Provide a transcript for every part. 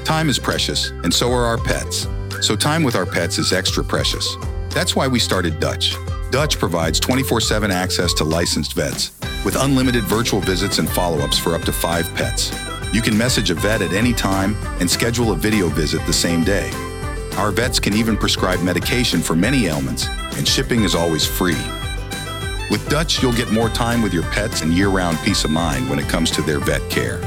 Time is precious, and so are our pets. So time with our pets is extra precious. That's why we started Dutch. Dutch provides 24/7 access to licensed vets with unlimited virtual visits and follow-ups for up to 5 pets. You can message a vet at any time and schedule a video visit the same day. Our vets can even prescribe medication for many ailments, and shipping is always free. With Dutch, you'll get more time with your pets and year-round peace of mind when it comes to their vet care.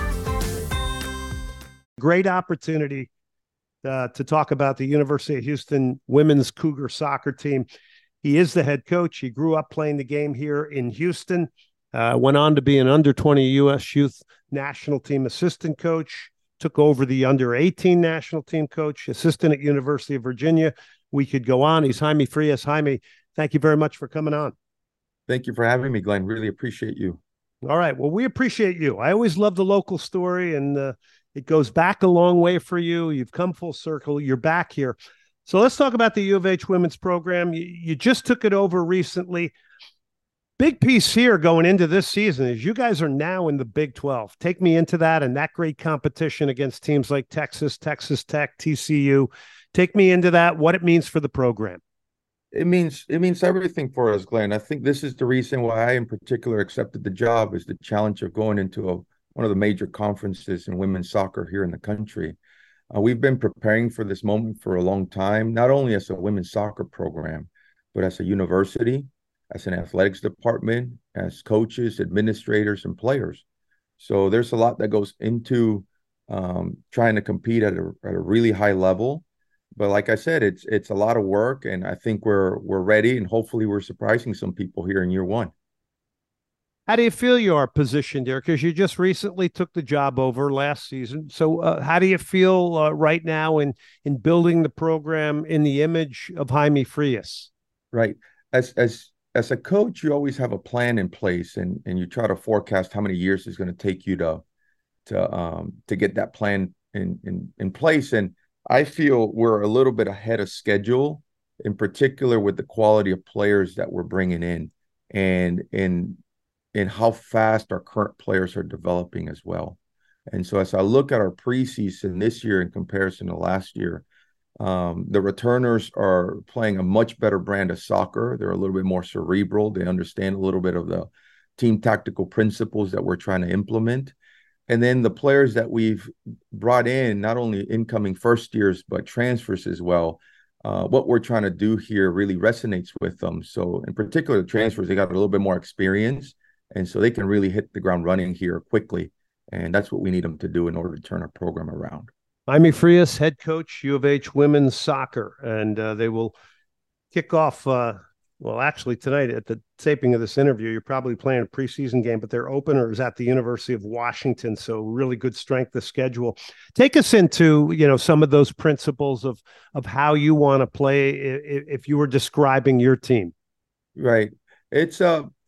Great opportunity to talk about the University of Houston women's Cougar soccer team. He is the head coach. He grew up playing the game here in Houston, went on to be an under-20 U.S. youth national team assistant coach, took over the under-18 national team coach, assistant at University of Virginia. We could go on. He's Jaime Frias. Jaime, thank you very much for coming on. Thank you for having me, Glenn. Really appreciate you. All right. Well, we appreciate you. I always love the local story, and it goes back a long way for you. You've come full circle. You're back here. So let's talk about the U of H women's program. You just took it over recently. Big piece here going into this season is you guys are now in the Big 12. Take me into that and that great competition against teams like Texas, Texas Tech, TCU. Take me into that, what it means for the program. It means everything for us, Glenn. I think this is the reason why I, in particular, accepted the job, is the challenge of going into one of the major conferences in women's soccer here in the country. We've been preparing for this moment for a long time, not only as a women's soccer program, but as a university, as an athletics department, as coaches, administrators, and players. So there's a lot that goes into trying to compete at a really high level. But like I said, it's a lot of work, and I think we're ready, and hopefully we're surprising some people here in year one. How do you feel you are positioned there? Because you just recently took the job over last season. So how do you feel right now in building the program in the image of Jaime Frias? Right. As a coach, you always have a plan in place, and you try to forecast how many years it's going to take you to get that plan in place. And I feel we're a little bit ahead of schedule, in particular with the quality of players that we're bringing in, and how fast our current players are developing as well. And so as I look at our preseason this year in comparison to last year, the returners are playing a much better brand of soccer. They're a little bit more cerebral. They understand a little bit of the team tactical principles that we're trying to implement. And then the players that we've brought in, not only incoming first years, but transfers as well, what we're trying to do here really resonates with them. So in particular, the transfers, they got a little bit more experience, and so they can really hit the ground running here quickly. And that's what we need them to do in order to turn our program around. Jaime Frias, head coach, U of H women's soccer, and they will kick off, actually tonight at the taping of this interview, you're probably playing a preseason game, but their opener is at the University of Washington, so really good strength of schedule. Take us into, some of those principles of how you want to play if you were describing your team. Right. It's,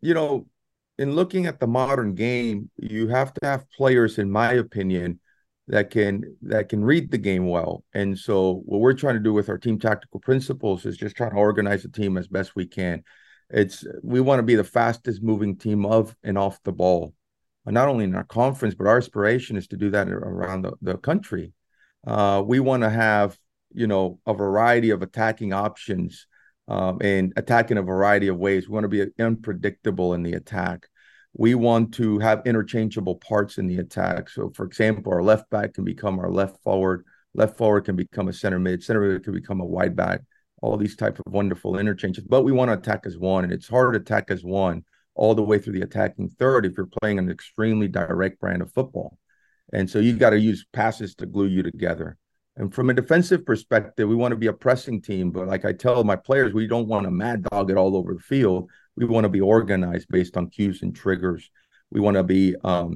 in looking at the modern game, you have to have players, in my opinion, that can read the game well. And so what we're trying to do with our team tactical principles is just trying to organize the team as best we can. We want to be the fastest moving team of and off the ball, not only in our conference, but our aspiration is to do that around the country. We want to have, a variety of attacking options and attack in a variety of ways. We want to be unpredictable in the attack. We want to have interchangeable parts in the attack. So, for example, our left back can become our left forward can become a center mid can become a wide back, all these types of wonderful interchanges. But we want to attack as one, and it's hard to attack as one all the way through the attacking third if you're playing an extremely direct brand of football. And so you got to use passes to glue you together. And from a defensive perspective, we want to be a pressing team. But like I tell my players, we don't want to mad dog it all over the field. We want to be organized based on cues and triggers. We want to be,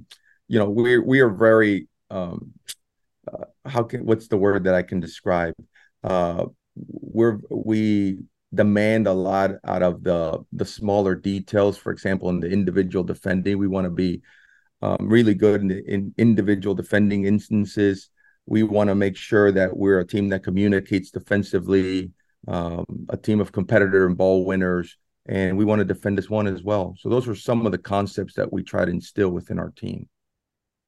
we are very, what's the word that I can describe? We demand a lot out of the smaller details. For example, in the individual defending, we want to be really good in individual defending instances. We want to make sure that we're a team that communicates defensively, a team of competitor and ball winners, and we want to defend as one as well. So those are some of the concepts that we try to instill within our team.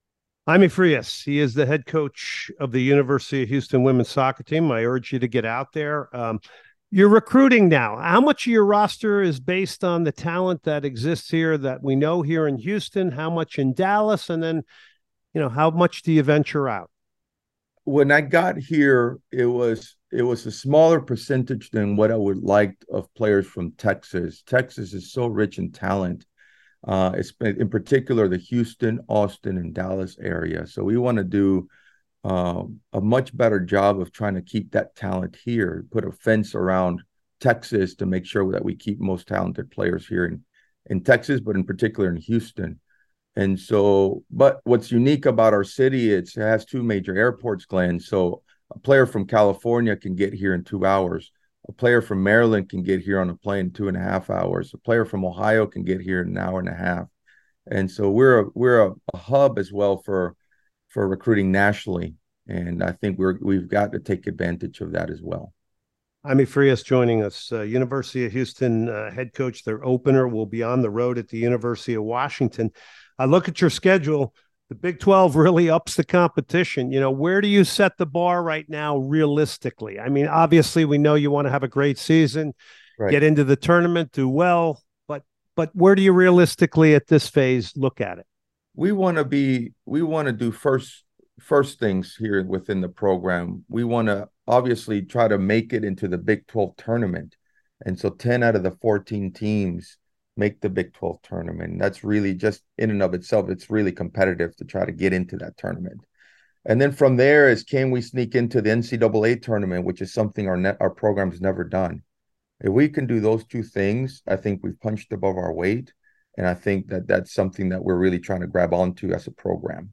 Jaime Frias, he is the head coach of the University of Houston women's soccer team. I urge you to get out there. You're recruiting now. How much of your roster is based on the talent that exists here that we know here in Houston? How much in Dallas? And then, how much do you venture out? When I got here, it was a smaller percentage than what I would like of players from Texas. Texas is so rich in talent. It's in particular the Houston, Austin, and Dallas area. So we want to do a much better job of trying to keep that talent here, put a fence around Texas to make sure that we keep most talented players here in Texas, but in particular in Houston. And so, but what's unique about our city, it has two major airports, Glenn. So a player from California can get here in 2 hours. A player from Maryland can get here on a plane in 2.5 hours. A player from Ohio can get here in an hour and a half. And so we're a hub as well for recruiting nationally. And I think we've got to take advantage of that as well. Jaime Frias joining us, University of Houston head coach. Their opener will be on the road at the University of Washington. I look at your schedule. The Big 12 really ups the competition. Where do you set the bar right now realistically? I mean, obviously, we know you want to have a great season, right, get into the tournament, do well, but where do you realistically at this phase look at it? We want to do first things here within the program. We want to obviously try to make it into the Big 12 tournament. And so 10 out of the 14 teams make the Big 12 tournament. That's really just in and of itself, it's really competitive to try to get into that tournament. And then from there is, can we sneak into the NCAA tournament, which is something our program's never done. If we can do those two things, I think we've punched above our weight. And I think that that's something that we're really trying to grab onto as a program.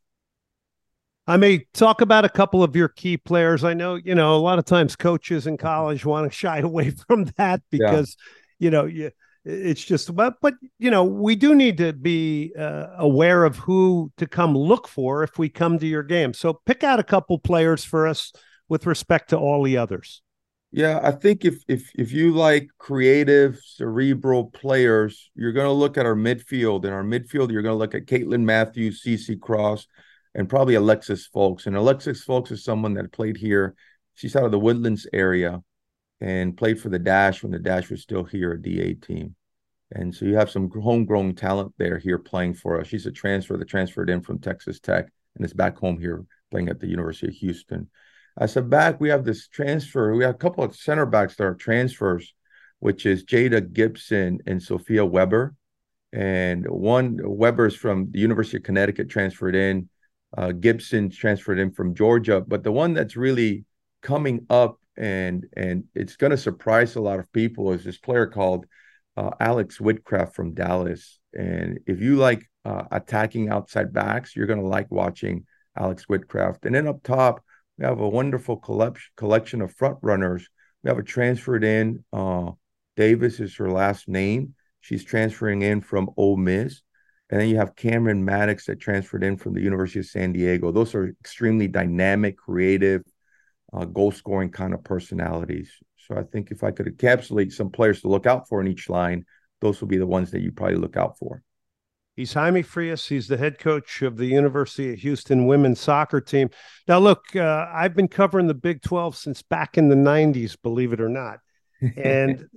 I may talk about a couple of your key players. I know, a lot of times coaches in college want to shy away from that because, it's just, but we do need to be aware of who to come look for if we come to your game. So pick out a couple players for us with respect to all the others. Yeah, I think if you like creative, cerebral players, you're going to look at our midfield. In our midfield, you're going to look at Caitlin Matthews, CC Cross, and probably Alexis Folks. And Alexis Folks is someone that played here. She's out of the Woodlands area and played for the Dash when the Dash was still here, a DA team. And so you have some homegrown talent there here playing for us. She's a transfer that transferred in from Texas Tech and is back home here playing at the University of Houston. As a back, we have this transfer. We have a couple of center backs that are transfers, which is Jada Gibson and Sophia Weber. And one, Weber's from the University of Connecticut, transferred in. Gibson transferred in from Georgia. But the one that's really coming up and it's going to surprise a lot of people is this player called Alex Whitcraft from Dallas. And if you like attacking outside backs, you're going to like watching Alex Whitcraft. And then up top, we have a wonderful collection of front runners. We have a transferred in. Davis is her last name. She's transferring in from Ole Miss. And then you have Cameron Maddox that transferred in from the University of San Diego. Those are extremely dynamic, creative, goal-scoring kind of personalities. So I think if I could encapsulate some players to look out for in each line, those will be the ones that you probably look out for. He's Jaime Frias. He's the head coach of the University of Houston women's soccer team. Now, look, I've been covering the Big 12 since back in the 90s, believe it or not. And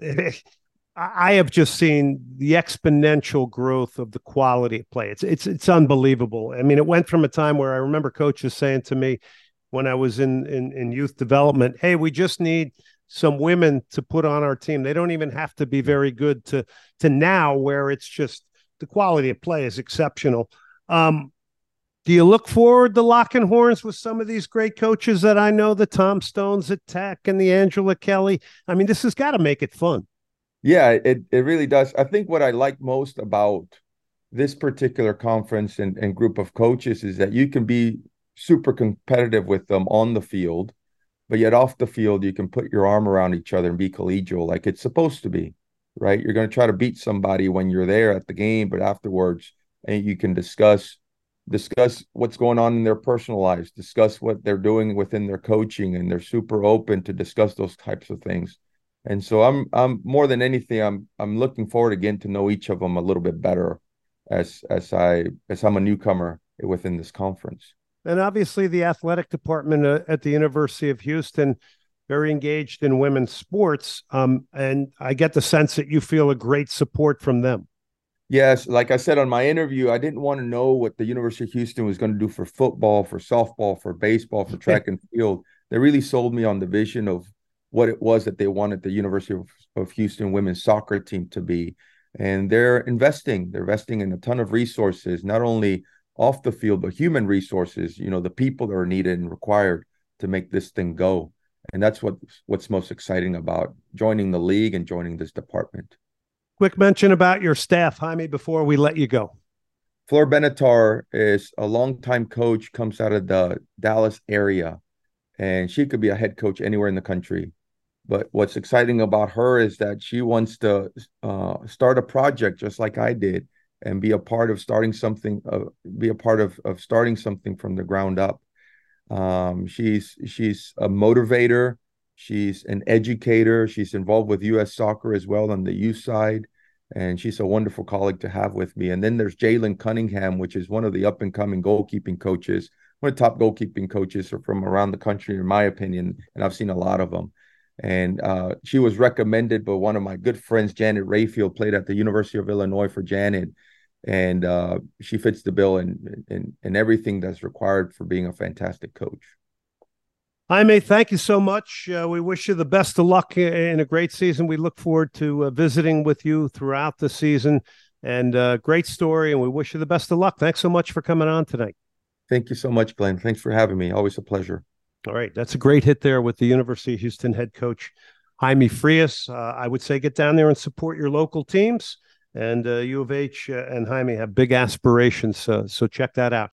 I have just seen the exponential growth of the quality of play. It's unbelievable. I mean, it went from a time where I remember coaches saying to me when I was in youth development, hey, we just need some women to put on our team. They don't even have to be very good to now where it's just the quality of play is exceptional. Do you look forward to locking horns with some of these great coaches that I know, the Tom Stones at Tech and the Angela Kelly? I mean, this has got to make it fun. Yeah, it really does. I think what I like most about this particular conference and group of coaches is that you can be super competitive with them on the field, but yet off the field, you can put your arm around each other and be collegial like it's supposed to be. Right? You're going to try to beat somebody when you're there at the game, but afterwards, and you can discuss what's going on in their personal lives, discuss what they're doing within their coaching, and they're super open to discuss those types of things. And so I'm more than anything, I'm looking forward again to know each of them a little bit better as I'm a newcomer within this conference. And obviously the athletic department at the University of Houston, very engaged in women's sports. And I get the sense that you feel a great support from them. Yes, like I said on my interview, I didn't want to know what the University of Houston was going to do for football, for softball, for baseball, for track and field. They really sold me on the vision of what it was that they wanted the University of Houston women's soccer team to be. And they're investing in a ton of resources, not only off the field, but human resources, the people that are needed and required to make this thing go. And that's what's most exciting about joining the league and joining this department. Quick mention about your staff, Jaime, before we let you go. Flor Benatar is a longtime coach, comes out of the Dallas area, and she could be a head coach anywhere in the country. But what's exciting about her is that she wants to start a project just like I did and be a part of starting something, starting something from the ground up. She's a motivator. She's an educator. She's involved with U.S. Soccer as well on the youth side. And she's a wonderful colleague to have with me. And then there's Jalen Cunningham, which is one of the up-and-coming goalkeeping coaches, one of the top goalkeeping coaches from around the country, in my opinion. And I've seen a lot of them. And she was recommended by one of my good friends, Janet Rayfield, played at the University of Illinois for Janet. And she fits the bill in everything that's required for being a fantastic coach. Jaime, thank you so much. We wish you the best of luck in a great season. We look forward to visiting with you throughout the season. And great story, and we wish you the best of luck. Thanks so much for coming on tonight. Thank you so much, Glenn. Thanks for having me. Always a pleasure. All right. That's a great hit there with the University of Houston head coach, Jaime Frias. I would say get down there and support your local teams. And U of H and Jaime have big aspirations, so check that out.